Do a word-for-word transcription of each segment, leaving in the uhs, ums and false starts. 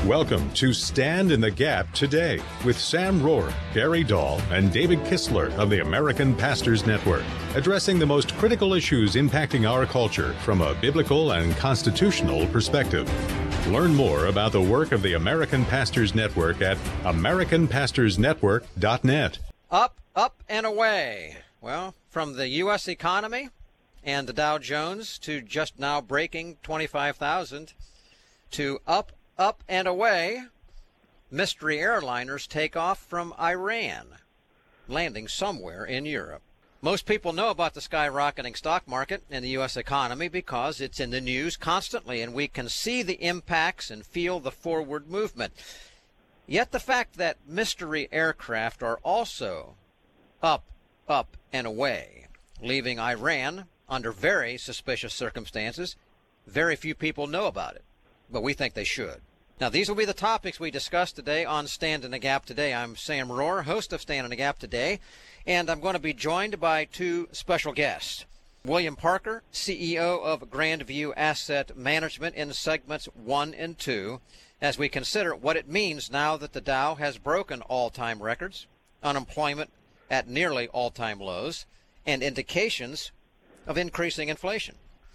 Welcome to Stand in the Gap Today with Sam Rohr, Gary Dahl, and David Kistler of the American Pastors Network, addressing the most critical issues impacting our culture from a biblical and constitutional perspective. Learn more about the work of the American Pastors Network at american pastors network dot net. Up, up, and away. Well, from the U S economy and the Dow Jones to just now breaking twenty-five thousand to up, up, and away, mystery airliners take off from Iran, landing somewhere in Europe. Most people know about the skyrocketing stock market and the U S economy because it's in the news constantly, and we can see the impacts and feel the forward movement. Yet the fact that mystery aircraft are also up, up, and away, leaving Iran under very suspicious circumstances, very few people know about it, but we think they should. Now, these will be the topics we discuss today on Stand in the Gap Today. I'm Sam Rohr, host of Stand in the Gap Today, and I'm going to be joined by two special guests. William Parker, C E O of Grandview Asset Management, in segments one and two, as we consider what it means now that the Dow has broken all-time records, unemployment at nearly all-time lows, and indications of increasing inflation.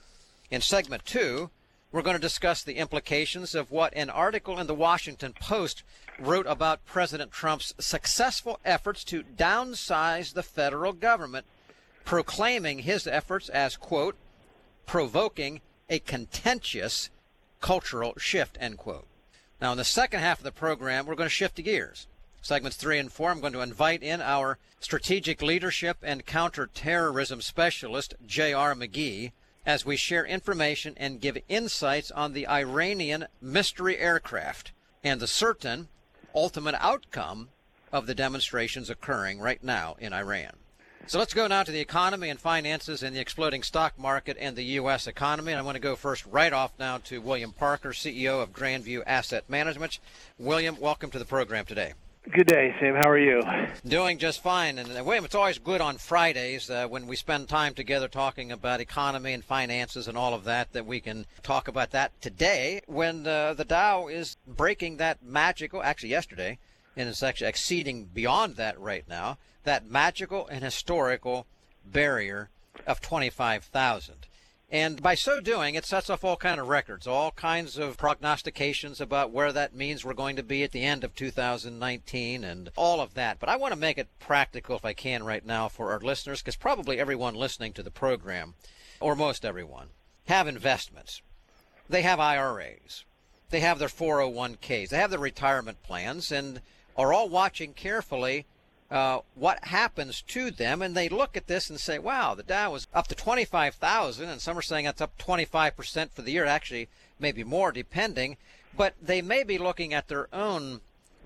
In segment two, we're going to discuss the implications of what an article in the Washington Post wrote about President Trump's successful efforts to downsize the federal government, proclaiming his efforts as, quote, provoking a contentious cultural shift, end quote. Now, in the second half of the program, we're going to shift gears. Segments three and four, I'm going to invite in our strategic leadership and counterterrorism specialist, J R. McGee, as we share information and give insights on the Iranian mystery aircraft and the certain ultimate outcome of the demonstrations occurring right now in Iran. So let's go now to the economy and finances and the exploding stock market and the U S economy. And I want to go first right off now to William Parker, C E O of Grandview Asset Management. William, welcome to the program today. Good day, Sam. How are you? Doing just fine. And, uh, William, it's always good on Fridays uh, when we spend time together talking about economy and finances and all of that, that we can talk about that today when uh, the Dow is breaking that magical, actually yesterday, and it's actually exceeding beyond that right now, that magical and historical barrier of twenty-five thousand. And by so doing, it sets off all kinds of records, all kinds of prognostications about where that means we're going to be at the end of two thousand nineteen and all of that. But I want to make it practical, if I can, right now for our listeners, because probably everyone listening to the program, or most everyone, have investments. They have I R As. They have their four oh one k's. They have their retirement plans and are all watching carefully Uh, what happens to them, and they look at this and say, wow, the Dow is up to twenty-five thousand, and some are saying that's up twenty-five percent for the year, actually maybe more depending, but they may be looking at their own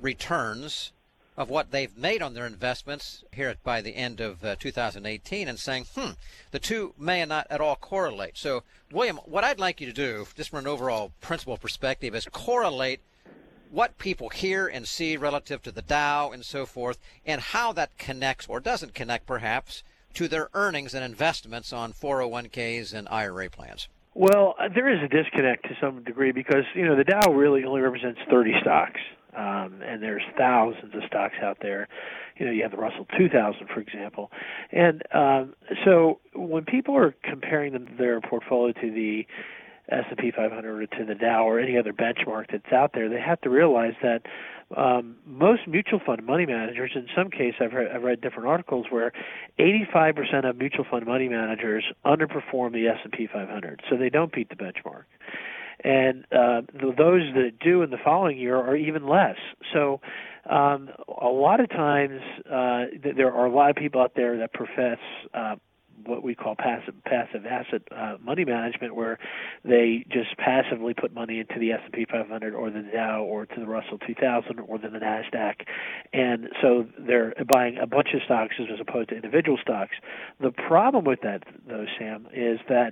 returns of what they've made on their investments here by the end of uh, two thousand eighteen and saying, hmm, the two may not at all correlate. So, William, what I'd like you to do, just from an overall principle perspective, is correlate what people hear and see relative to the Dow and so forth, and how that connects or doesn't connect, perhaps, to their earnings and investments on four oh one k's and I R A plans. Well, uh, there is a disconnect to some degree because, you know, the Dow really only represents thirty stocks, um, and there's thousands of stocks out there. You know, you have the Russell two thousand, for example. And um, so when people are comparing them, their portfolio to the S and P five hundred or to the Dow or any other benchmark that's out there, they have to realize that um, most mutual fund money managers, in some cases I've read, I've read different articles where eighty-five percent of mutual fund money managers underperform the S and P five hundred, so they don't beat the benchmark. And uh, those that do in the following year are even less. So um, a lot of times uh, there are a lot of people out there that profess uh, what we call passive passive asset uh, money management, where they just passively put money into the S and P five hundred or the Dow or to the Russell two thousand or to the NASDAQ. And so they're buying a bunch of stocks as opposed to individual stocks. The problem with that, though, Sam, is that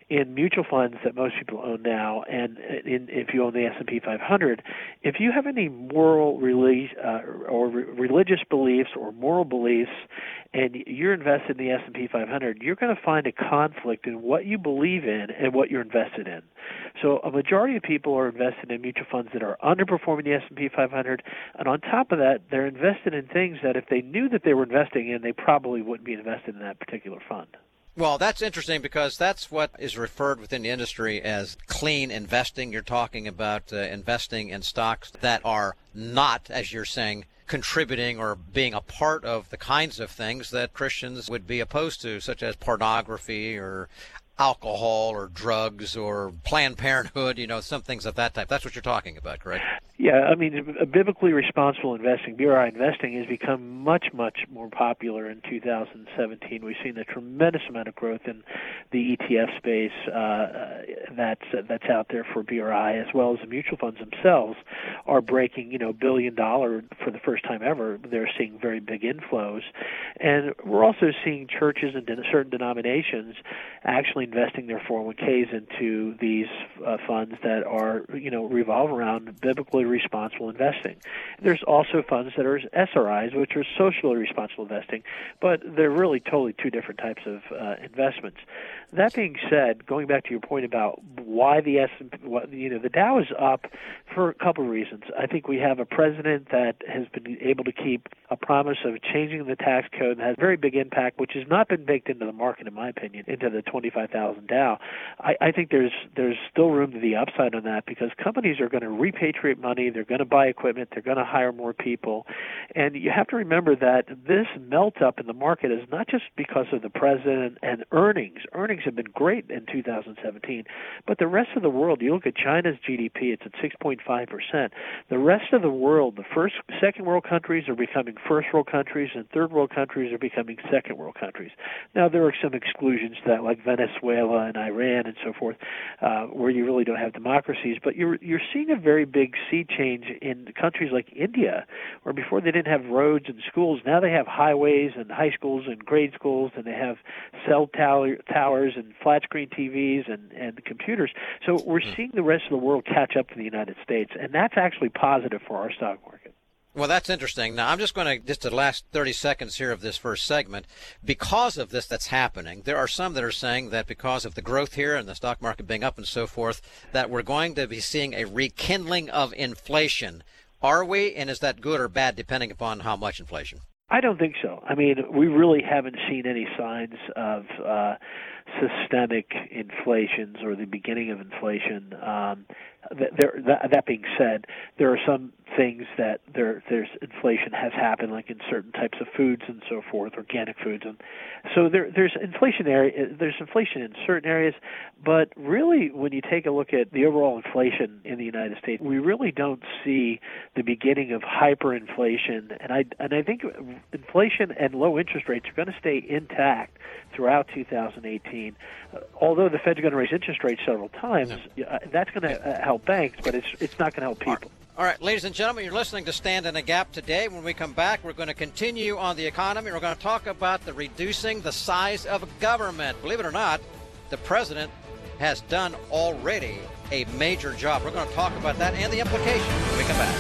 in mutual funds that most people own now, and in, if you own the S and P five hundred, if you have any moral relig- uh, or re- religious beliefs or moral beliefs, and you're invested in the S and P five hundred, you're going to find a conflict in what you believe in and what you're invested in. So a majority of people are invested in mutual funds that are underperforming the S and P five hundred, and on top of that, they're invested in things that if they knew that they were investing in, they probably wouldn't be invested in that particular fund. Well, that's interesting because that's what is referred within the industry as clean investing. You're talking about uh, investing in stocks that are not, as you're saying, contributing or being a part of the kinds of things that Christians would be opposed to, such as pornography or alcohol or drugs or Planned Parenthood, you know, some things of that type. That's what you're talking about, correct? Yeah, I mean, biblically responsible investing, B R I investing, has become much, much more popular in two thousand seventeen. We've seen a tremendous amount of growth in the E T F space uh, that's that's out there for B R I, as well as the mutual funds themselves are breaking, you know, billion dollar for the first time ever. They're seeing very big inflows, and we're also seeing churches and certain denominations actually investing their four oh one k's into these uh, funds that are, you know, revolve around biblically responsible investing. There's also funds that are S R Is, which are socially responsible investing, but they're really totally two different types of uh, investments. That being said, going back to your point about why the S and P, you know, the Dow is up for a couple of reasons. I think we have a president that has been able to keep a promise of changing the tax code that has a very big impact, which has not been baked into the market, in my opinion, into the twenty-five thousand Dow. I, I think there's there's still room to the upside on that because companies are going to repatriate money, they're going to buy equipment, they're going to hire more people, and you have to remember that this melt up in the market is not just because of the president and earnings. Earnings have been great in two thousand seventeen, but the rest of the world, you look at China's G D P, it's at six point five percent. The rest of the world, the first, second world countries are becoming first world countries, and third world countries are becoming second world countries. Now, there are some exclusions to that, like Venezuela and Iran and so forth, uh, where you really don't have democracies, but you're you're seeing a very big sea change in countries like India, where before they didn't have roads and schools. Now they have highways and high schools and grade schools, and they have cell tower, towers and flat-screen T Vs and, and computers. So we're seeing the rest of the world catch up to the United States, and that's actually positive for our stock market. Well, that's interesting. Now, I'm just going to, just the last thirty seconds here of this first segment, because of this that's happening, there are some that are saying that because of the growth here and the stock market being up and so forth, that we're going to be seeing a rekindling of inflation. Are we, and is that good or bad depending upon how much inflation? I don't think so. I mean, we really haven't seen any signs of uh, systemic inflations or the beginning of inflation. Um, there, that, that being said, there are some things that there, there's inflation has happened, like in certain types of foods and so forth, organic foods, and so there, there's inflationary. There's inflation in certain areas, but really, when you take a look at the overall inflation in the United States, we really don't see the beginning of hyperinflation, and I and I think inflation and low interest rates are going to stay intact throughout two thousand eighteen. Uh, although the Fed's going to raise interest rates several times, uh, that's going to uh, help banks, but it's it's not going to help people. All right, ladies and gentlemen, you're listening to Stand in the Gap today. When we come back, we're going to continue on the economy. We're going to talk about the reducing the size of government. Believe it or not, the president has done already a major job. We're going to talk about that and the implications when we come back.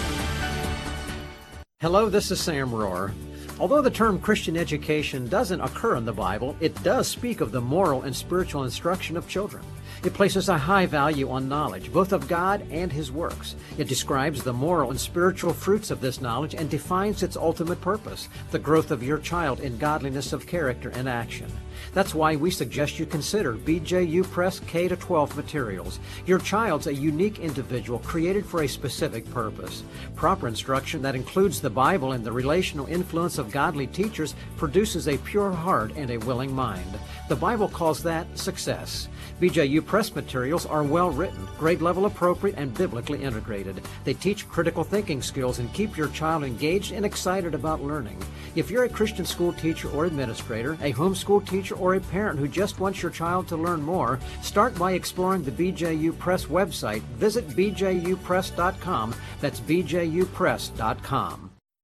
Hello, this is Sam Rohrer. Although the term Christian education doesn't occur in the Bible, it does speak of the moral and spiritual instruction of children. It places a high value on knowledge, both of God and His works. It describes the moral and spiritual fruits of this knowledge and defines its ultimate purpose, the growth of your child in godliness of character and action. That's why we suggest you consider B J U Press K to twelve materials. Your child's a unique individual created for a specific purpose. Proper instruction that includes the Bible and the relational influence of godly teachers produces a pure heart and a willing mind. The Bible calls that success. B J U Press materials are well written, grade level appropriate, and biblically integrated. They teach critical thinking skills and keep your child engaged and excited about learning. If you're a Christian school teacher or administrator, a homeschool teacher, or a parent who just wants your child to learn more, start by exploring the B J U Press website. Visit b j u press dot com. That's b j u press dot com.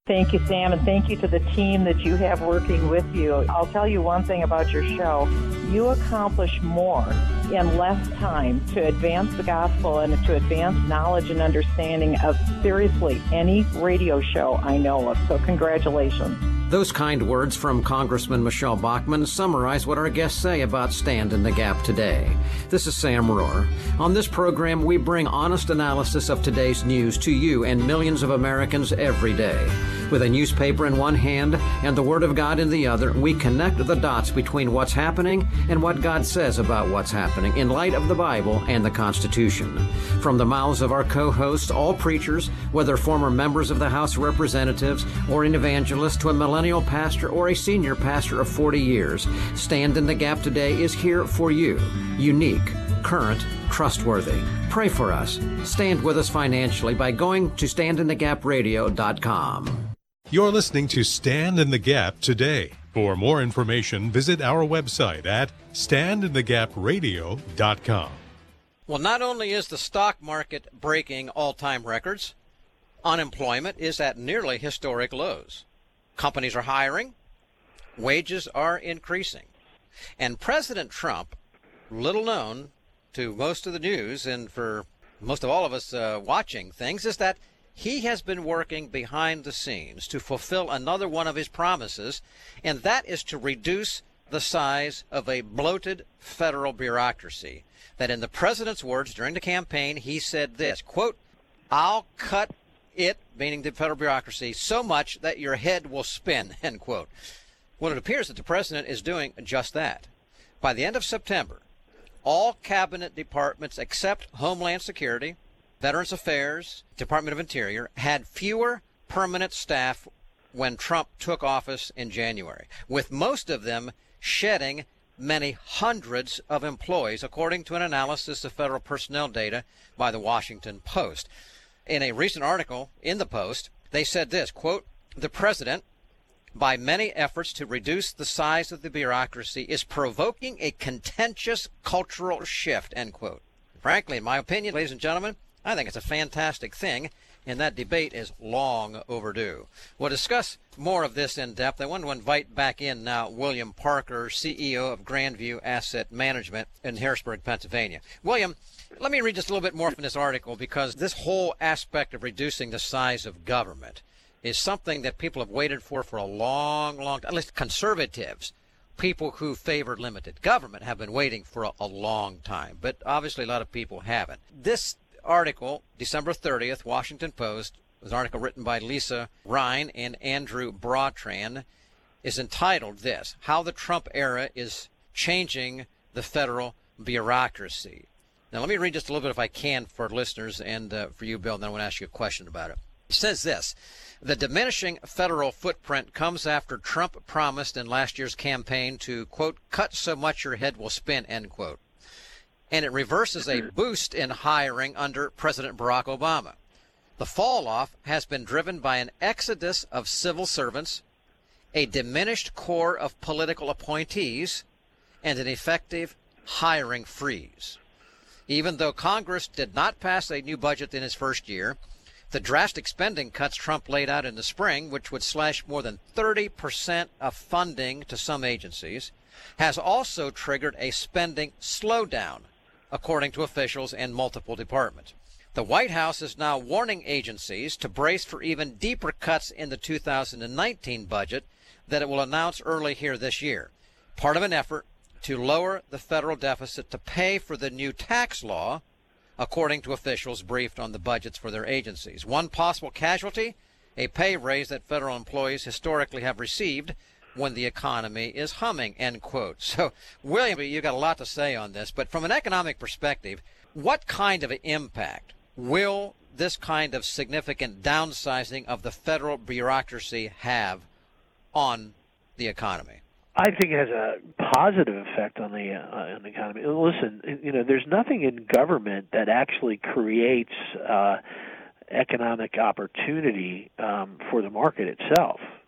Thank you, Sam, and thank you to the team that you have working with you. I'll tell you one thing about your show. You accomplish more in less time to advance the gospel and to advance knowledge and understanding of seriously any radio show I know of. So congratulations. Those kind words from Congressman Michelle Bachmann summarize what our guests say about Stand in the Gap today. This is Sam Rohr. On this program, we bring honest analysis of today's news to you and millions of Americans every day. With a newspaper in one hand and the Word of God in the other, we connect the dots between what's happening and what God says about what's happening in light of the Bible and the Constitution. From the mouths of our co-hosts, all preachers, whether former members of the House of Representatives or an evangelist to a millennial pastor or a senior pastor of forty years, Stand in the Gap today is here for you. Unique, current, trustworthy. Pray for us. Stand with us financially by going to stand in the gap radio dot com. You're listening to Stand in the Gap today. For more information, visit our website at stand in the gap radio dot com. Well, not only is the stock market breaking all-time records, unemployment is at nearly historic lows. Companies are hiring, wages are increasing. And President Trump, little known to most of the news and for most of all of us uh, watching things, is that he has been working behind the scenes to fulfill another one of his promises, and that is to reduce the size of a bloated federal bureaucracy. That in the president's words during the campaign, he said this, quote, "I'll cut it," meaning the federal bureaucracy, "so much that your head will spin," end quote. Well, it appears that the president is doing just that. By the end of September, all cabinet departments except Homeland Security, Veterans Affairs, Department of Interior, had fewer permanent staff when Trump took office in January, with most of them shedding many hundreds of employees, according to an analysis of federal personnel data by the Washington Post. In a recent article in the Post, they said this, quote, "The president, by many efforts to reduce the size of the bureaucracy, is provoking a contentious cultural shift," end quote. Frankly, in my opinion, ladies and gentlemen, I think it's a fantastic thing, and that debate is long overdue. We'll discuss more of this in depth. I want to invite back in now William Parker, C E O of Grandview Asset Management in Harrisburg, Pennsylvania. William, let me read just a little bit more from this article, because this whole aspect of reducing the size of government is something that people have waited for for a long, long time. At least conservatives, people who favored limited government, have been waiting for a, a long time. But obviously a lot of people haven't. This article, December thirtieth, Washington Post, was an article written by Lisa Ryan and Andrew Brautran, is entitled this, "How the Trump Era is Changing the Federal Bureaucracy." Now, let me read just a little bit, if I can, for listeners and uh, for you, Bill, and then I want to ask you a question about it. It says this: "The diminishing federal footprint comes after Trump promised in last year's campaign to, quote, cut so much your head will spin," end quote. And it reverses a boost in hiring under President Barack Obama. The fall off has been driven by an exodus of civil servants, a diminished core of political appointees, and an effective hiring freeze. Even though Congress did not pass a new budget in his first year, the drastic spending cuts Trump laid out in the spring, which would slash more than thirty percent of funding to some agencies, has also triggered a spending slowdown, according to officials in multiple departments. The White House is now warning agencies to brace for even deeper cuts in the two thousand nineteen budget that it will announce early here this year, part of an effort to lower the federal deficit to pay for the new tax law, according to officials briefed on the budgets for their agencies. One possible casualty, a pay raise that federal employees historically have received when the economy is humming, end quote. So, William, you got a lot to say on this, but from an economic perspective, what kind of an impact will this kind of significant downsizing of the federal bureaucracy have on the economy? I think it has a positive effect on the uh, on the economy. Listen, you know, there's nothing in government that actually creates uh, economic opportunity um, for the market itself.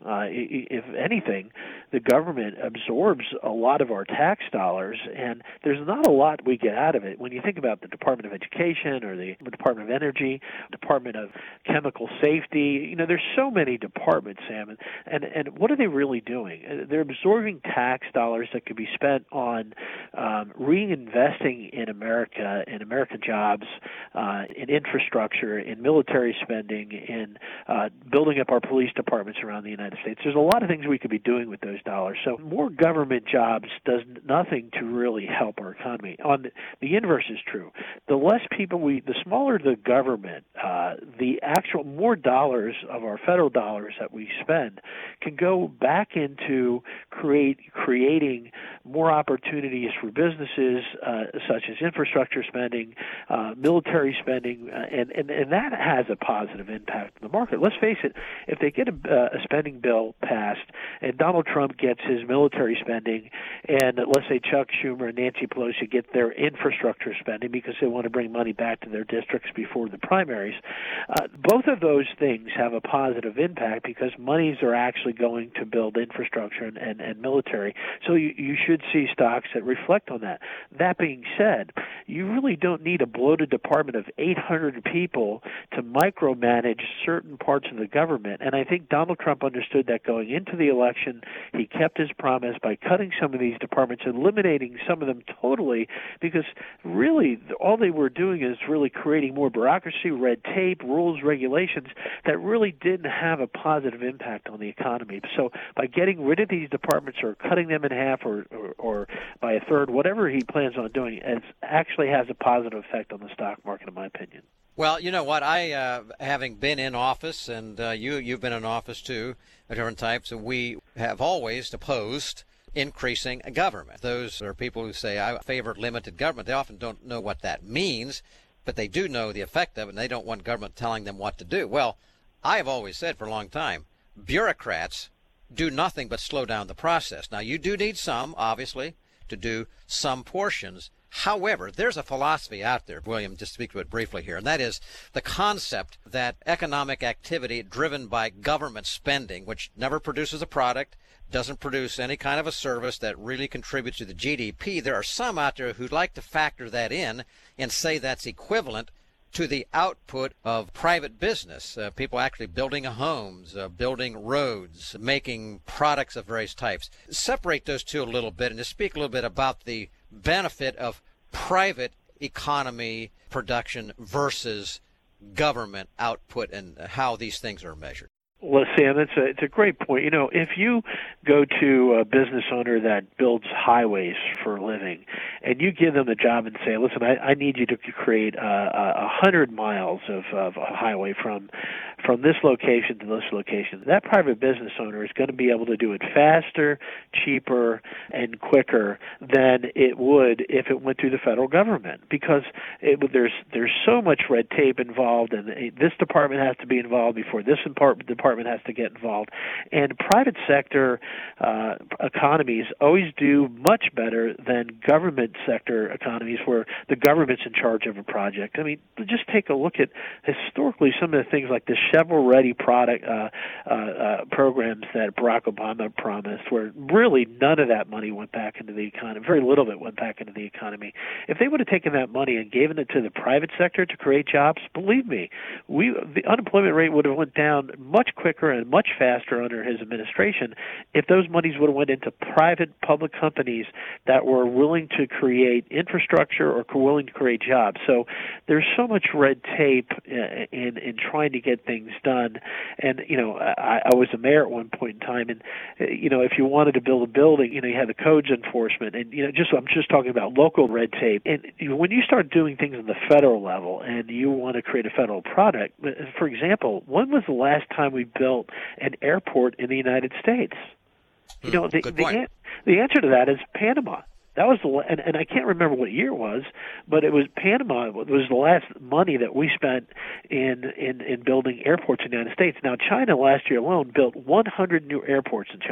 Uh, if anything, the government absorbs a lot of our tax dollars, and there's not a lot we get out of it. When you think about the Department of Education or the Department of Energy, Department of Chemical Safety, you know, there's so many departments, Sam, and, and, and what are they really doing? They're absorbing tax dollars that could be spent on um, reinvesting in America, in American jobs, uh, in infrastructure, in military spending, in uh, building up our police departments around the United States. There's a lot of things we could be doing with those dollars. So more government jobs does nothing to really help our economy. On the, the inverse is true. The less people we, the smaller the government, uh, the actual more dollars of our federal dollars that we spend can go back into create creating more opportunities for businesses, uh, such as infrastructure spending, uh, military spending, uh, and, and, and that has a positive impact on the market. Let's face it, if they get a, uh, a spending bill passed and Donald Trump gets his military spending, and let's say Chuck Schumer and Nancy Pelosi get their infrastructure spending because they want to bring money back to their districts before the primaries, uh, both of those things have a positive impact because monies are actually going to build infrastructure and, and, and military. So you, you should see stocks that reflect on that. That being said, you really don't need a bloated department of eight hundred people to micromanage certain parts of the government. And I think Donald Trump understood that going into the election. He kept his promise by cutting some of these departments, eliminating some of them totally, because really all they were doing is really creating more bureaucracy, red tape, rules, regulations that really didn't have a positive impact on the economy. So by getting rid of these departments or cutting them in half or, or, or by a third, whatever he plans on doing, it actually has a positive effect on the stock market, in my opinion. Well, you know what? I, uh, having been in office, and uh, you, you've been in office too, different types, we have always opposed increasing government. Those are people who say, I favor limited government. They often don't know what that means, but they do know the effect of it, and they don't want government telling them what to do. Well, I have always said for a long time, bureaucrats do nothing but slow down the process. Now, you do need some, obviously, to do some portions. However, there's a philosophy out there, William, just to speak to it briefly here, and that is the concept that economic activity driven by government spending, which never produces a product, doesn't produce any kind of a service that really contributes to the G D P, there are some out there who'd like to factor that in and say that's equivalent to the output of private business, uh, people actually building homes, uh, building roads, making products of various types. Separate those two a little bit and just speak a little bit about the benefit of private economy production versus government output and how these things are measured. Well, Sam, it's a, it's a great point. You know, if you go to a business owner that builds highways for a living, and you give them a job and say, listen, I, I need you to create a, a hundred miles of, of a highway from from this location to this location, that private business owner is going to be able to do it faster, cheaper, and quicker than it would if it went through the federal government, because it, there's there's so much red tape involved, and this department has to be involved before this department has to get involved. And private sector uh, economies always do much better than government sector economies where the government's in charge of a project. I mean, just take a look at historically some of the things like the shovel-ready product uh, uh, uh, programs that Barack Obama promised, where really none of that money went back into the economy. Very little of it went back into the economy. If they would have taken that money and given it to the private sector to create jobs, believe me, we the unemployment rate would have went down much quicker and much faster under his administration if those monies would have went into private public companies that were willing to create infrastructure or willing to create jobs. So there's so much red tape in in trying to get things done. And, you know, I, I was a mayor at one point in time, and, you know, if you wanted to build a building, you know, you had the codes enforcement, and, you know, just I'm just talking about local red tape. And you know, when you start doing things on the federal level and you want to create a federal product, for example, when was the last time we built an airport in the United States? You know, the, the, the answer to that is Panama. That was the and, and I can't remember what year it was, but it was Panama was the last money that we spent in, in, in building airports in the United States. Now, China last year alone built one hundred new airports in China.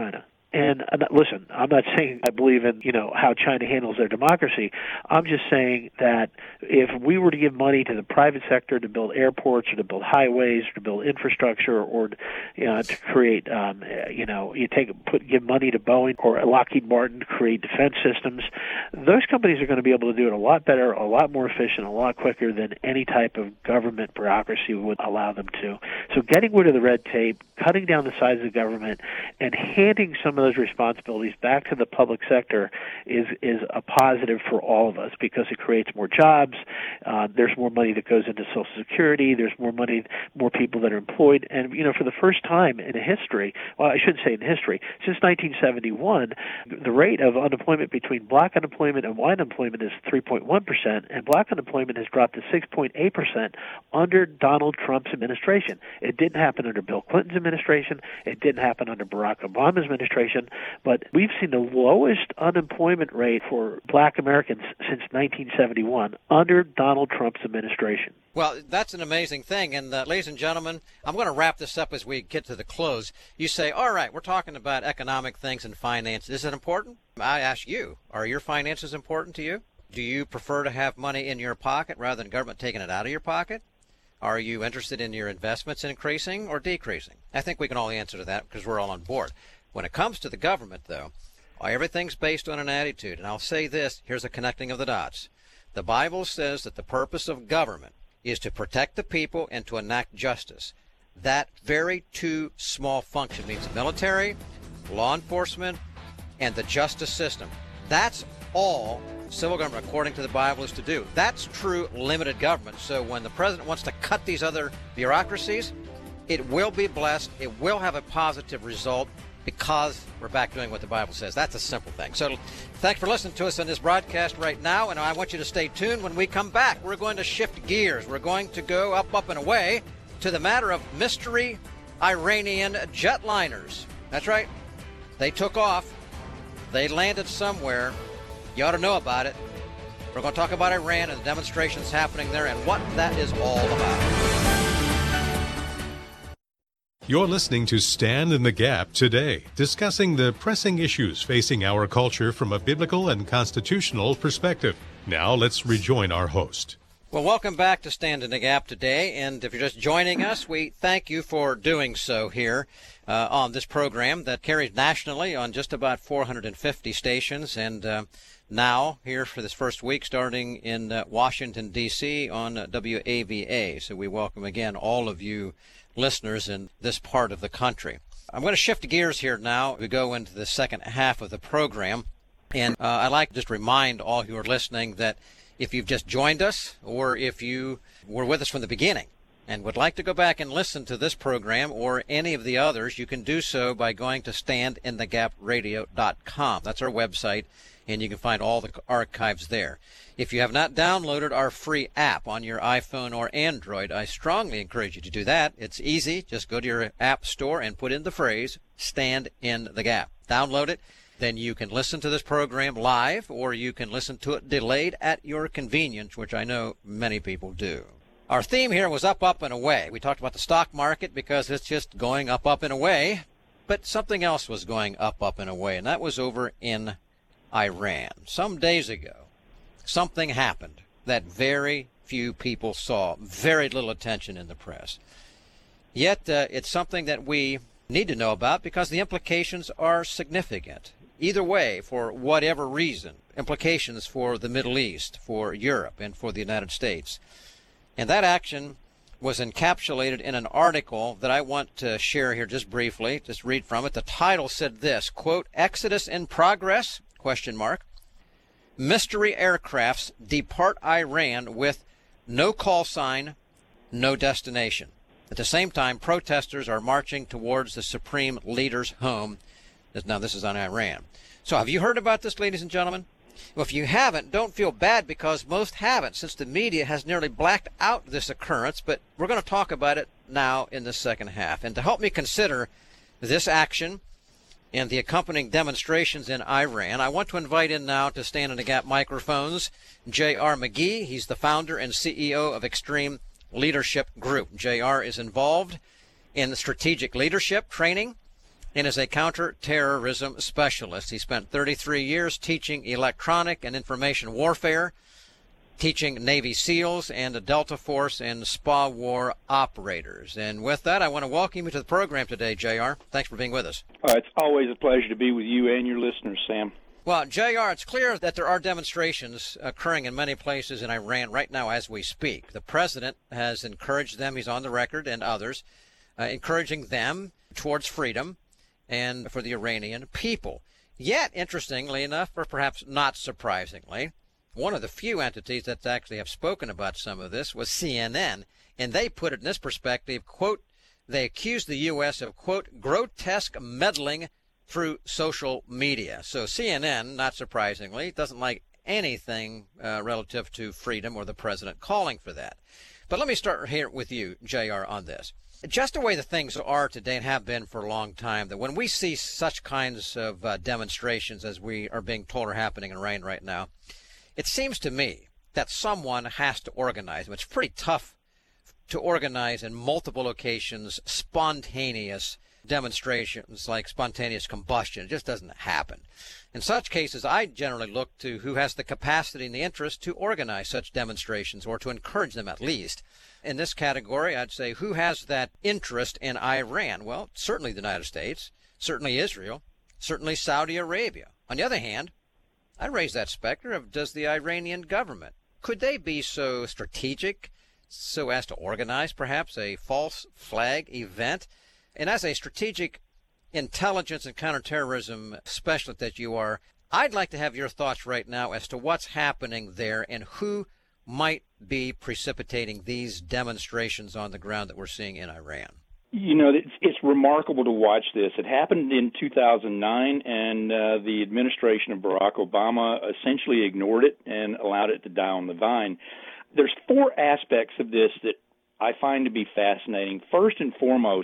And uh, listen, I'm not saying I believe in, you know, how China handles their democracy. I'm just saying that if we were to give money to the private sector to build airports or to build highways or to build infrastructure or, you know, to create, um, you know, you take put give money to Boeing or Lockheed Martin to create defense systems, those companies are going to be able to do it a lot better, a lot more efficient, a lot quicker than any type of government bureaucracy would allow them to. So getting rid of the red tape, cutting down the size of the government, and handing some of those responsibilities back to the public sector is is a positive for all of us because it creates more jobs. Uh, there's more money that goes into Social Security. There's more money, more people that are employed. And, you know, for the first time in history, well, I shouldn't say in history, since nineteen seventy-one, the rate of unemployment between black unemployment and white unemployment is three point one percent, and black unemployment has dropped to six point eight percent under Donald Trump's administration. It didn't happen under Bill Clinton's administration. It didn't happen under Barack Obama's administration. But we've seen the lowest unemployment rate for black Americans since nineteen seventy-one under Donald Trump's administration. Well, that's an amazing thing. And uh, ladies and gentlemen, I'm going to wrap this up as we get to the close. You say, all right, we're talking about economic things and finance. Is it important? I ask you, are your finances important to you? Do you prefer to have money in your pocket rather than government taking it out of your pocket? Are you interested in your investments increasing or decreasing? I think we can all answer to that because we're all on board. When it comes to the government, though, everything's based on an attitude. And I'll say this, here's a connecting of the dots. The Bible says that the purpose of government is to protect the people and to enact justice. That very two small function means military, law enforcement, and the justice system. That's all civil government, according to the Bible, is to do. That's true limited government. So when the president wants to cut these other bureaucracies, it will be blessed. It will have a positive result because we're back doing what the Bible says. That's a simple thing. So thanks for listening to us on this broadcast right now, and I want you to stay tuned. When we come back, we're going to shift gears. We're going to go up, up, and away to the matter of mystery Iranian jetliners. That's right. They took off. They landed somewhere. You ought to know about it. We're going to talk about Iran and the demonstrations happening there and what that is all about. You're listening to Stand in the Gap today, discussing the pressing issues facing our culture from a biblical and constitutional perspective. Now let's rejoin our host. Well, welcome back to Stand in the Gap today, and if you're just joining us, we thank you for doing so here uh, on this program that carries nationally on just about four hundred fifty stations, and uh, now here for this first week starting in uh, Washington, D C on uh, W A V A. So we welcome again all of you listeners in this part of the country. I'm going to shift gears here now. We go into the second half of the program, and uh, I'd like to just remind all who are listening that if you've just joined us or if you were with us from the beginning and would like to go back and listen to this program or any of the others, you can do so by going to stand in the gap radio dot com. That's our website, and you can find all the archives there. If you have not downloaded our free app on your iPhone or Android, I strongly encourage you to do that. It's easy. Just go to your app store and put in the phrase, Stand in the Gap. Download it. Then you can listen to this program live, or you can listen to it delayed at your convenience, which I know many people do. Our theme here was up, up, and away. We talked about the stock market because it's just going up, up, and away. But something else was going up, up, and away, and that was over in Iran. Some days ago, something happened that very few people saw, very little attention in the press. Yet uh, it's something that we need to know about because the implications are significant. Either way, for whatever reason, implications for the Middle East, for Europe, and for the United States. And that action was encapsulated in an article that I want to share here just briefly, just read from it. The title said this, quote, Exodus in progress, question mark. Mystery aircrafts depart Iran with no call sign, no destination. At the same time, protesters are marching towards the supreme leader's home. Now, this is on Iran. So have you heard about this, ladies and gentlemen? Well, if you haven't, don't feel bad because most haven't, since the media has nearly blacked out this occurrence. But we're going to talk about it now in the second half. And to help me consider this action and the accompanying demonstrations in Iran, I want to invite in now to Stand in the Gap microphones J R McGee. He's the founder and C E O of Extreme Leadership Group. J R is involved in strategic leadership training and is a counterterrorism specialist. He spent thirty-three years teaching electronic and information warfare, teaching Navy SEALs and the Delta Force and SPA war operators. And with that, I want to welcome you to the program today, J R. Thanks for being with us. Uh, it's always a pleasure to be with you and your listeners, Sam. Well, J R, it's clear that there are demonstrations occurring in many places in Iran right now as we speak. The president has encouraged them, he's on the record, and others, uh, encouraging them towards freedom and for the Iranian people. Yet, interestingly enough, or perhaps not surprisingly, one of the few entities that actually have spoken about some of this was C N N, and they put it in this perspective, quote, they accused the U S of, quote, grotesque meddling through social media. So C N N, not surprisingly, doesn't like anything uh, relative to freedom or the president calling for that. But let me start here with you, J R, on this. Just the way the things are today and have been for a long time, that when we see such kinds of uh, demonstrations as we are being told are happening in Iran right now, it seems to me that someone has to organize them. It's pretty tough to organize in multiple locations spontaneous demonstrations like spontaneous combustion. It just doesn't happen. In such cases, I generally look to who has the capacity and the interest to organize such demonstrations, or to encourage them at least. In this category, I'd say who has that interest in Iran? Well, certainly the United States, certainly Israel, certainly Saudi Arabia. On the other hand, I raise that specter of, does the Iranian government, could they be so strategic so as to organize perhaps a false flag event? And as a strategic intelligence and counterterrorism specialist that you are, I'd like to have your thoughts right now as to what's happening there and who might be precipitating these demonstrations on the ground that we're seeing in Iran. You know, it's, it's remarkable to watch this. It happened in two thousand nine, and uh, the administration of Barack Obama essentially ignored it and allowed it to die on the vine. There's four aspects of this that I find to be fascinating. First and foremost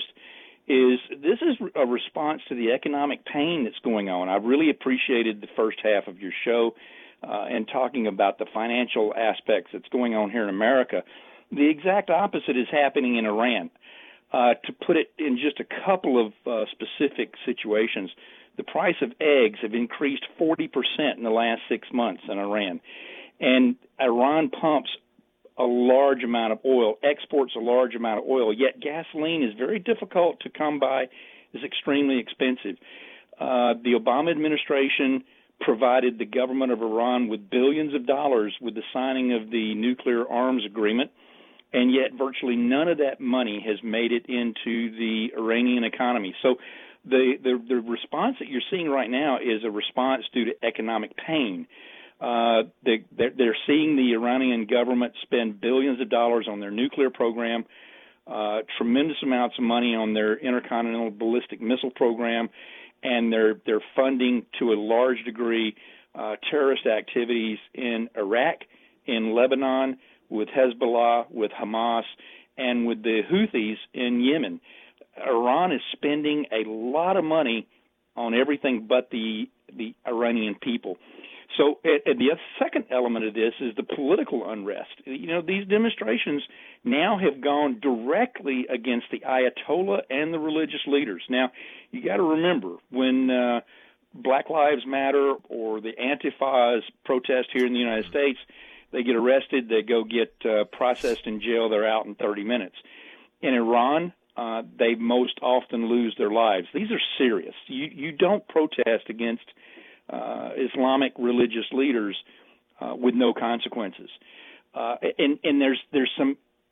is this is a response to the economic pain that's going on. I've really appreciated the first half of your show uh, and talking about the financial aspects that's going on here in America. The exact opposite is happening in Iran. Uh, to put it in just a couple of uh, specific situations, the price of eggs have increased forty percent in the last six months in Iran. And Iran pumps a large amount of oil, exports a large amount of oil, yet gasoline is very difficult to come by, is extremely expensive. Uh, the Obama administration provided the government of Iran with billions of dollars with the signing of the nuclear arms agreement, and yet virtually none of that money has made it into the Iranian economy. So the, the, the response that you're seeing right now is a response due to economic pain. Uh, they, they're, they're seeing the Iranian government spend billions of dollars on their nuclear program, uh, tremendous amounts of money on their intercontinental ballistic missile program, and they're they're funding to a large degree uh, terrorist activities in Iraq, in Lebanon, with Hezbollah, with Hamas, and with the Houthis in Yemen. Iran is spending a lot of money on everything but the the Iranian people. So and the second element of this is the political unrest. You know, these demonstrations now have gone directly against the Ayatollah and the religious leaders. Now, you got to remember, when uh, Black Lives Matter or the Antifas protest here in the United States, they get arrested, they go get uh, processed in jail, they're out in thirty minutes. In Iran, uh, they most often lose their lives. These are serious. You, you don't protest against Uh, Islamic religious leaders uh, with no consequences, uh, and and there's there's some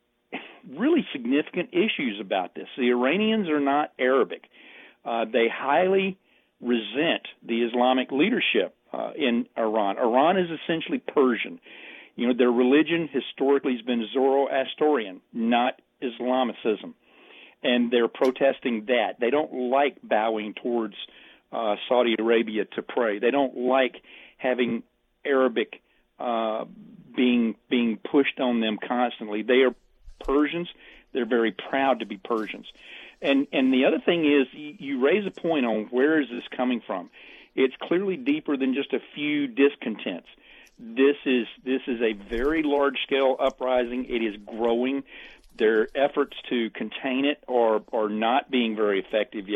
really significant issues about this. The Iranians are not Arabic; uh, they highly resent the Islamic leadership uh, in Iran. Iran is essentially Persian. You know, their religion historically has been Zoroastrian, not Islamicism, and they're protesting that. They don't like bowing towards Uh, Saudi Arabia to pray. They don't like having Arabic uh, being being pushed on them constantly. They are Persians. They're very proud to be Persians. And and the other thing is, you, you raise a point on where is this coming from. It's clearly deeper than just a few discontents. This is this is a very large scale uprising. It is growing. Their efforts to contain it are are not being very effective yet.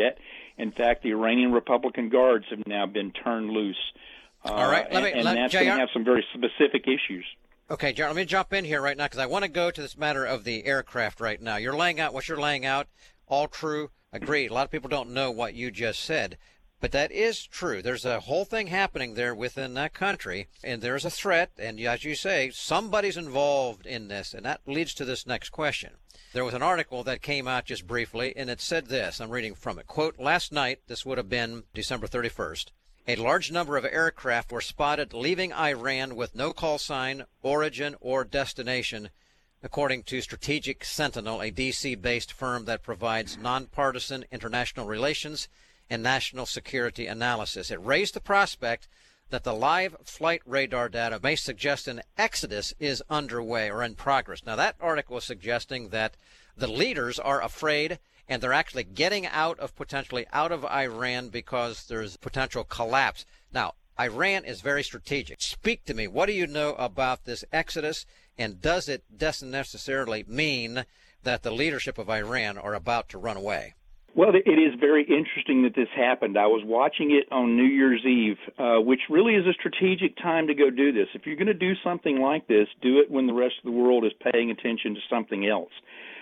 In fact, the Iranian Republican Guards have now been turned loose. Uh, All right, let me, and, and let, that's J R going to have some very specific issues. Okay, John, let me jump in here right now because I want to go to this matter of the aircraft right now. You're laying out what you're laying out, all true, agreed. A lot of people don't know what you just said, but that is true. There's a whole thing happening there within that country, and there's a threat, and as you say, somebody's involved in this, and that leads to this next question. There was an article that came out just briefly, and it said this. I'm reading from it. Quote, last night, this would have been December thirty-first, a large number of aircraft were spotted leaving Iran with no call sign, origin, or destination, according to Strategic Sentinel, a D C-based firm that provides nonpartisan international relations and national security analysis. It raised the prospect that the live flight radar data may suggest an exodus is underway or in progress. Now, that article is suggesting that the leaders are afraid and they're actually getting out of, potentially out of Iran because there's potential collapse. Now, Iran is very strategic. Speak to me. What do you know about this exodus, and does it doesn't necessarily mean that the leadership of Iran are about to run away? Well, it is very interesting that this happened. I was watching it on New Year's Eve, uh, which really is a strategic time to go do this. If you're going to do something like this, do it when the rest of the world is paying attention to something else.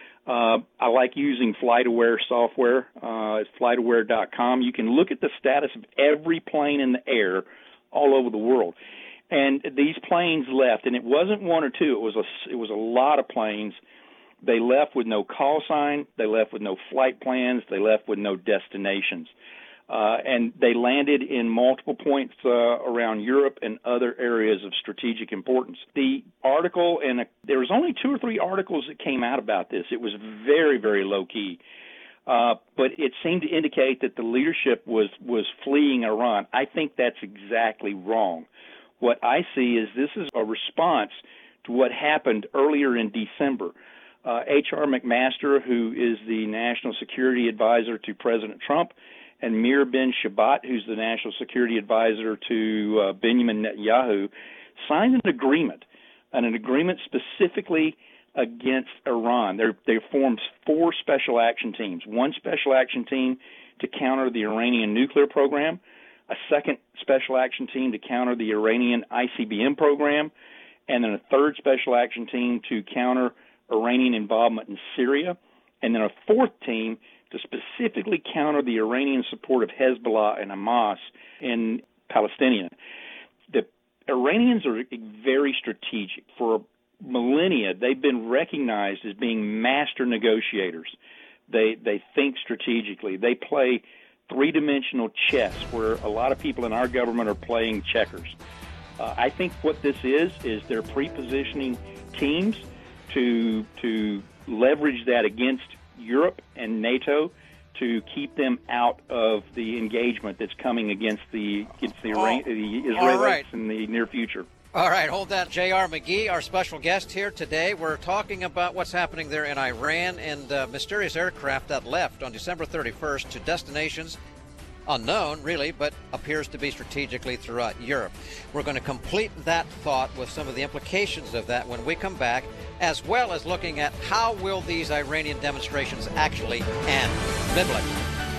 Uh, I like using FlightAware software. Uh, it's flight aware dot com. You can look at the status of every plane in the air all over the world. And these planes left, and it wasn't one or two. It was a, it was a lot of planes. They left with no call sign. They left with no flight plans. They left with no destinations. Uh, and they landed in multiple points uh, around Europe and other areas of strategic importance. The article, and a, there was only two or three articles that came out about this. It was very, very low-key. Uh, but it seemed to indicate that the leadership was, was fleeing Iran. I think that's exactly wrong. What I see is this is a response to what happened earlier in December. Uh, H R McMaster, who is the National Security Advisor to President Trump, and Mir bin Shabat, who's the National Security Advisor to uh, Benjamin Netanyahu, signed an agreement, and an agreement specifically against Iran. They're, they formed four special action teams, one special action team to counter the Iranian nuclear program, a second special action team to counter the Iranian I C B M program, and then a third special action team to counter Iranian involvement in Syria, and then a fourth team to specifically counter the Iranian support of Hezbollah and Hamas in Palestine. The Iranians are very strategic. For millennia, they've been recognized as being master negotiators. They they think strategically. They play three-dimensional chess, where a lot of people in our government are playing checkers. Uh, I think what this is is they're pre-positioning teams to to leverage that against Europe and NATO to keep them out of the engagement that's coming against the against the, Iran, the Israelis right. in the near future. All right, hold that. J R. McGee, our special guest here today. We're talking about what's happening there in Iran and uh, mysterious aircraft that left on December thirty-first to destinations unknown, really, but appears to be strategically throughout Europe. We're going to complete that thought with some of the implications of that when we come back, as well as looking at how will these Iranian demonstrations actually end biblically.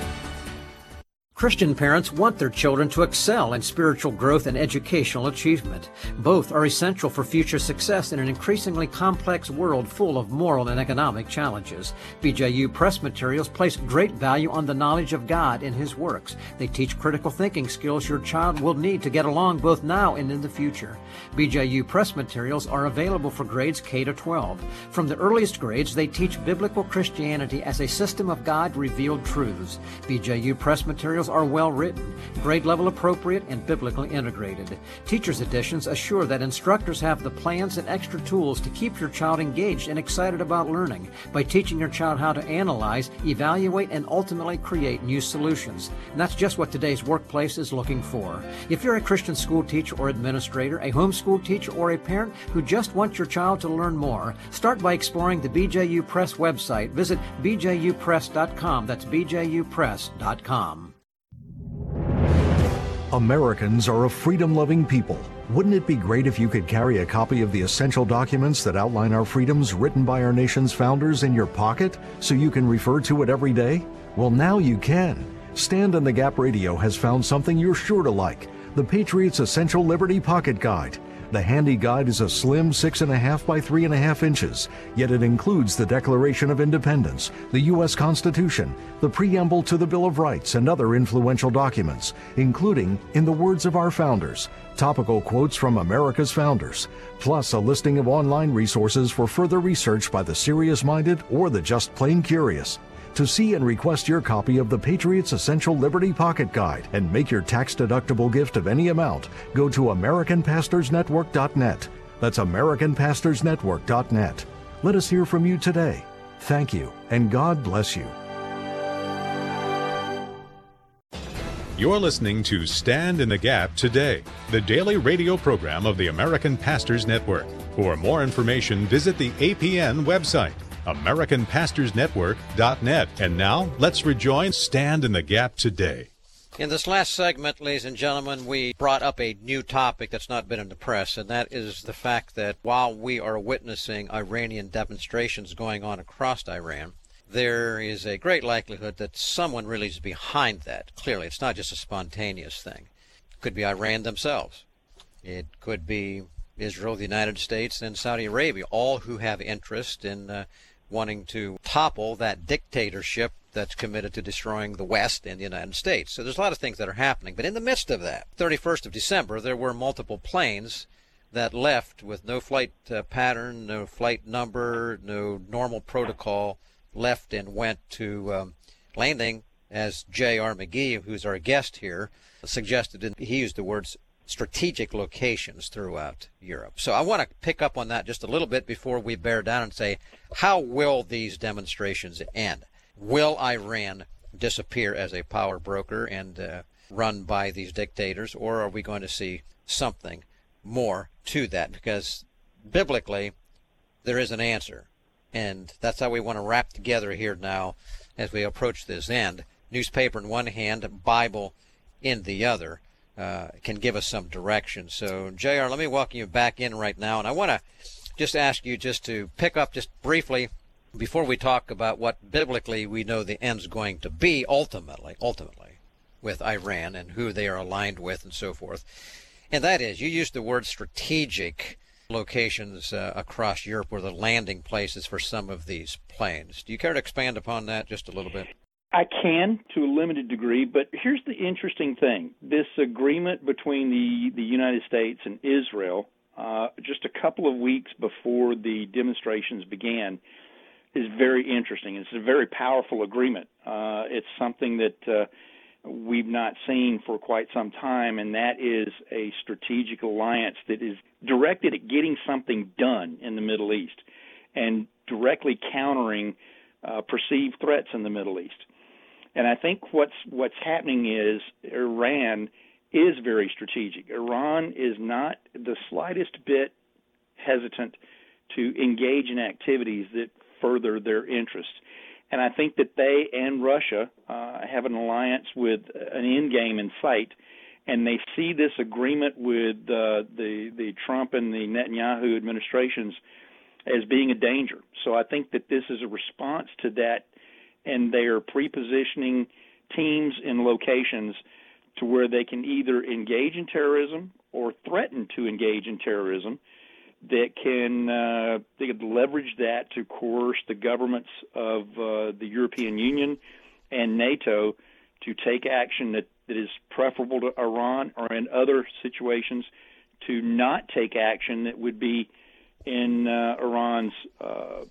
Christian parents want their children to excel in spiritual growth and educational achievement. Both are essential for future success in an increasingly complex world full of moral and economic challenges. B J U Press Materials place great value on the knowledge of God in His works. They teach critical thinking skills your child will need to get along both now and in the future. B J U Press Materials are available for grades K to twelve. From the earliest grades, they teach biblical Christianity as a system of God-revealed truths. B J U Press Materials are well written, grade level appropriate, and biblically integrated. Teachers' editions assure that instructors have the plans and extra tools to keep your child engaged and excited about learning by teaching your child how to analyze, evaluate, and ultimately create new solutions. And that's just what today's workplace is looking for. If you're a Christian school teacher or administrator, a homeschool teacher, or a parent who just wants your child to learn more, start by exploring the B J U Press website. Visit b j u press dot com. That's b j u press dot com. Americans are a freedom-loving people. Wouldn't it be great if you could carry a copy of the essential documents that outline our freedoms written by our nation's founders in your pocket so you can refer to it every day? Well, now you can. Stand in the Gap Radio has found something you're sure to like, the Patriot's Essential Liberty Pocket Guide. The handy guide is a slim six and a half by three and a half inches, yet it includes the Declaration of Independence, the U S Constitution, the preamble to the Bill of Rights, and other influential documents, including, in the words of our founders, topical quotes from America's founders, plus a listing of online resources for further research by the serious-minded or the just plain curious. To see and request your copy of the Patriot's Essential Liberty Pocket Guide and make your tax-deductible gift of any amount, go to American Pastors Network dot net. That's American Pastors Network dot net. Let us hear from you today. Thank you, and God bless you. You're listening to Stand in the Gap Today, the daily radio program of the American Pastors Network. For more information, visit the A P N website, American Pastors Network dot net. And now, let's rejoin Stand in the Gap Today. In this last segment, ladies and gentlemen, we brought up a new topic that's not been in the press, and that is the fact that while we are witnessing Iranian demonstrations going on across Iran, there is a great likelihood that someone really is behind that. Clearly, it's not just a spontaneous thing. It could be Iran themselves. It could be Israel, the United States, and Saudi Arabia, all who have interest in uh, wanting to topple that dictatorship that's committed to destroying the West and the United States. So there's a lot of things that are happening. But in the midst of that, thirty-first of December, there were multiple planes that left with no flight uh, pattern, no flight number, no normal protocol, left and went to um, landing, as J R. McGee, who's our guest here, suggested. In, he used the words strategic locations throughout Europe. So I want to pick up on that just a little bit before we bear down and say, how will these demonstrations end? Will Iran disappear as a power broker and uh, run by these dictators, or are we going to see something more to that? Because biblically, there is an answer. And that's how we want to wrap together here now as we approach this end. Newspaper in one hand, Bible in the other, uh, can give us some direction. So, J R, let me welcome you back in right now. And I want to just ask you just to pick up just briefly before we talk about what biblically we know the end's going to be ultimately, ultimately, with Iran and who they are aligned with and so forth. And that is, you used the word strategic locations uh, across Europe were the landing places for some of these planes. Do you care to expand upon that just a little bit? I can, to a limited degree, but here's the interesting thing. This agreement between the, the United States and Israel, uh, just a couple of weeks before the demonstrations began, is very interesting. It's a very powerful agreement. Uh, it's something that uh, we've not seen for quite some time, and that is a strategic alliance that is directed at getting something done in the Middle East and directly countering uh, perceived threats in the Middle East. And I think what's what's happening is Iran is very strategic. Iran is not the slightest bit hesitant to engage in activities that further their interests. And I think that they and Russia uh, have an alliance with an end game in sight, and they see this agreement with uh, the the Trump and the Netanyahu administrations as being a danger. So I think that this is a response to that, and they are pre-positioning teams in locations to where they can either engage in terrorism or threaten to engage in terrorism, that can uh, they could leverage that to coerce the governments of uh, the European Union and NATO to take action that, that is preferable to Iran, or in other situations to not take action that would be in uh, Iran's uh,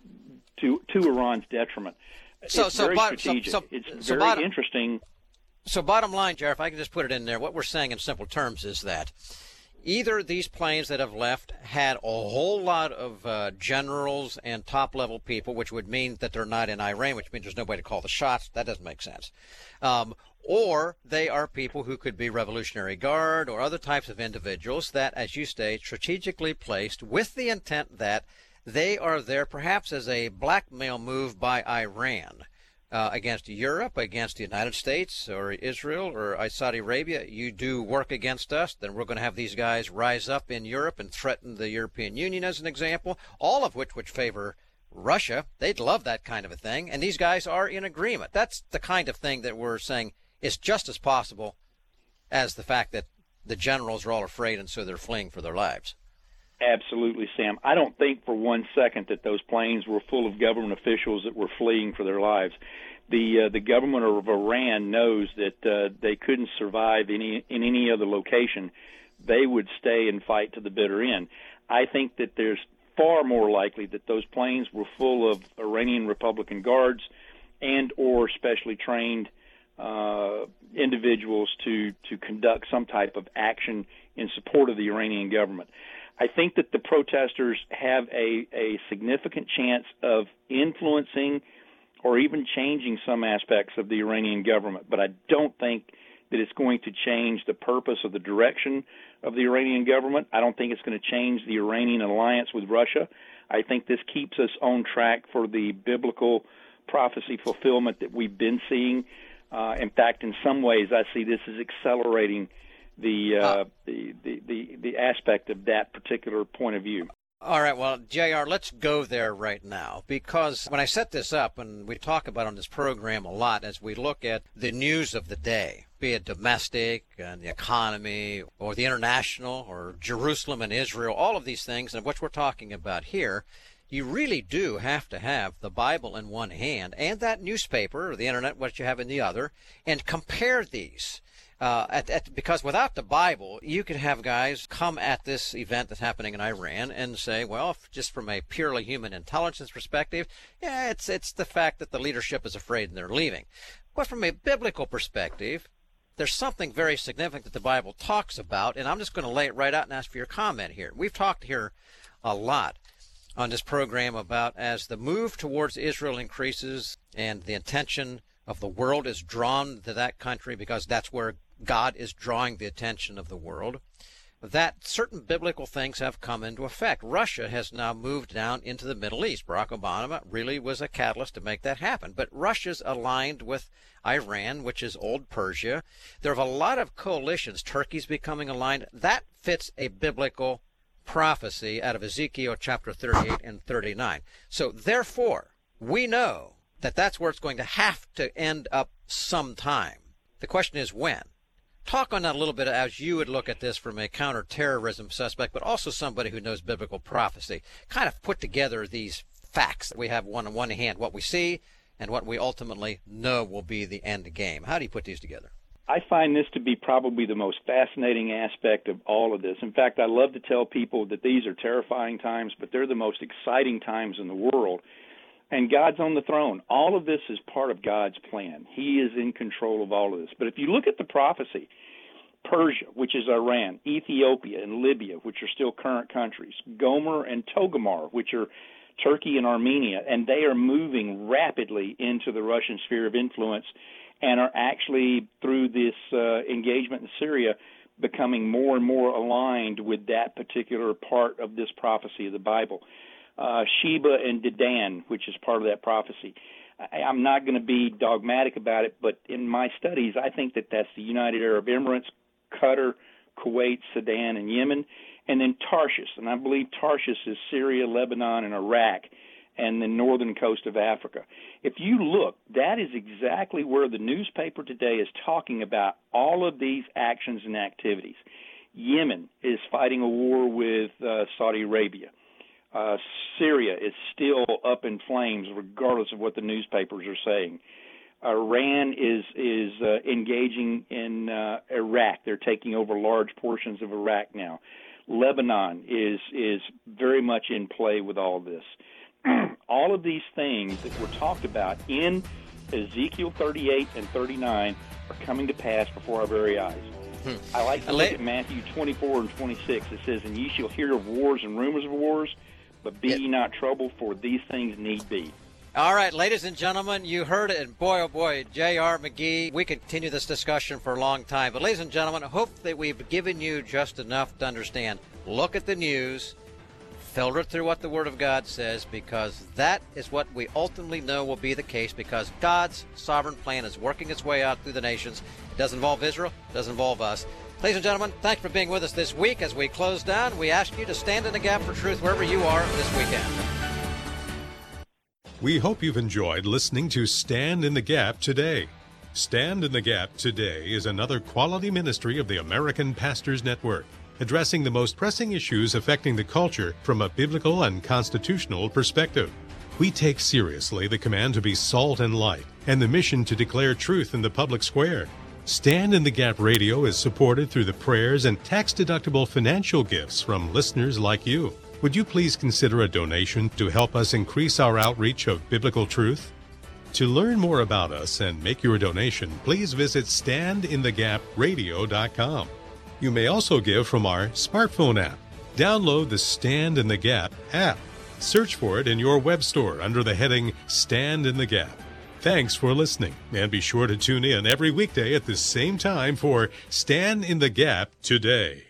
to to Iran's detriment. So, it's so very bottom, strategic. So, so, it's so very bottom, interesting. So bottom line, Jared, if I can just put it in there, what we're saying in simple terms is that either these planes that have left had a whole lot of uh, generals and top-level people, which would mean that they're not in Iran, which means there's nobody to call the shots. That doesn't make sense. Um, or they are people who could be Revolutionary Guard or other types of individuals that, as you state, strategically placed with the intent that they are there perhaps as a blackmail move by Iran uh, against Europe, against the United States or Israel or Saudi Arabia. You do work against us, then we're going to have these guys rise up in Europe and threaten the European Union as an example, all of which would favor Russia, they'd love that kind of a thing, and these guys are in agreement. That's the kind of thing that we're saying is just as possible as the fact that the generals are all afraid and so they're fleeing for their lives. Absolutely, Sam. I don't think for one second that those planes were full of government officials that were fleeing for their lives. The uh, the government of Iran knows that uh, they couldn't survive any in any other location. They would stay and fight to the bitter end. I think that there's far more likely that those planes were full of Iranian Republican guards and or specially trained uh, individuals to, to conduct some type of action in support of the Iranian government. I think that the protesters have a, a significant chance of influencing or even changing some aspects of the Iranian government, but I don't think that it's going to change the purpose or the direction of the Iranian government. I don't think it's going to change the Iranian alliance with Russia. I think this keeps us on track for the biblical prophecy fulfillment that we've been seeing. Uh, in fact, in some ways, I see this as accelerating the, uh, the, the, the, the aspect of that particular point of view. All right, well, J R, let's go there right now, because when I set this up, and we talk about on this program a lot as we look at the news of the day, be it domestic and the economy or the international or Jerusalem and Israel, all of these things, and what we're talking about here, you really do have to have the Bible in one hand and that newspaper or the internet, what you have in the other, and compare these. Uh, at, at, because without the Bible, you could have guys come at this event that's happening in Iran and say, well, if, just from a purely human intelligence perspective, yeah, it's it's the fact that the leadership is afraid and they're leaving. But from a biblical perspective, there's something very significant that the Bible talks about, and I'm just going to lay it right out and ask for your comment here. We've talked here a lot on this program about as the move towards Israel increases and the intention of the world is drawn to that country because that's where God is drawing the attention of the world, that certain biblical things have come into effect. Russia has now moved down into the Middle East. Barack Obama really was a catalyst to make that happen. But Russia's aligned with Iran, which is old Persia. There are a lot of coalitions. Turkey's becoming aligned. That fits a biblical prophecy out of Ezekiel chapter thirty-eight and thirty-nine. So therefore, we know that that's where it's going to have to end up sometime. The question is when. Talk on that a little bit as you would look at this from a counterterrorism suspect, but also somebody who knows biblical prophecy. Kind of put together these facts that we have one on one hand, what we see and what we ultimately know will be the end game. How do you put these together? I find this to be probably the most fascinating aspect of all of this. In fact, I love to tell people that these are terrifying times, but they're the most exciting times in the world. And God's on the throne. All of this is part of God's plan. He is in control of all of this. But if you look at the prophecy, Persia, which is Iran, Ethiopia and Libya, which are still current countries, Gomer and Togomar, which are Turkey and Armenia, and they are moving rapidly into the Russian sphere of influence and are actually, through this uh, engagement in Syria, becoming more and more aligned with that particular part of this prophecy of the Bible. Uh, Sheba and Dedan, which is part of that prophecy. I, I'm not going to be dogmatic about it, but in my studies, I think that that's the United Arab Emirates, Qatar, Kuwait, Sudan, and Yemen, and then Tarshish. And I believe Tarshish is Syria, Lebanon, and Iraq, and the northern coast of Africa. If you look, that is exactly where the newspaper today is talking about all of these actions and activities. Yemen is fighting a war with uh, Saudi Arabia. Uh, Syria is still up in flames, regardless of what the newspapers are saying. Iran is is uh, engaging in uh, Iraq. They're taking over large portions of Iraq now. Lebanon is is very much in play with all of this. All of these things that were talked about in Ezekiel thirty-eight and thirty-nine are coming to pass before our very eyes. Hmm. I like to look at Matthew twenty-four and twenty-six. It says, "And ye shall hear of wars and rumors of wars, but be ye not troubled, for these things need be." All right, ladies and gentlemen, you heard it, and boy, oh boy, J R. McGee, we could continue this discussion for a long time. But ladies and gentlemen, I hope that we've given you just enough to understand. Look at the news, filter through what the Word of God says, because that is what we ultimately know will be the case, because God's sovereign plan is working its way out through the nations. It doesn't involve Israel, it doesn't involve us. Ladies and gentlemen, thanks for being with us this week. As we close down, we ask you to stand in the gap for truth wherever you are this weekend. We hope you've enjoyed listening to Stand in the Gap Today. Stand in the Gap Today is another quality ministry of the American Pastors Network, addressing the most pressing issues affecting the culture from a biblical and constitutional perspective. We take seriously the command to be salt and light and the mission to declare truth in the public square. Stand in the Gap Radio is supported through the prayers and tax-deductible financial gifts from listeners like you. Would you please consider a donation to help us increase our outreach of biblical truth? To learn more about us and make your donation, please visit stand in the gap radio dot com. You may also give from our smartphone app. Download the Stand in the Gap app. Search for it in your web store under the heading Stand in the Gap. Thanks for listening, and be sure to tune in every weekday at the same time for Stand in the Gap Today.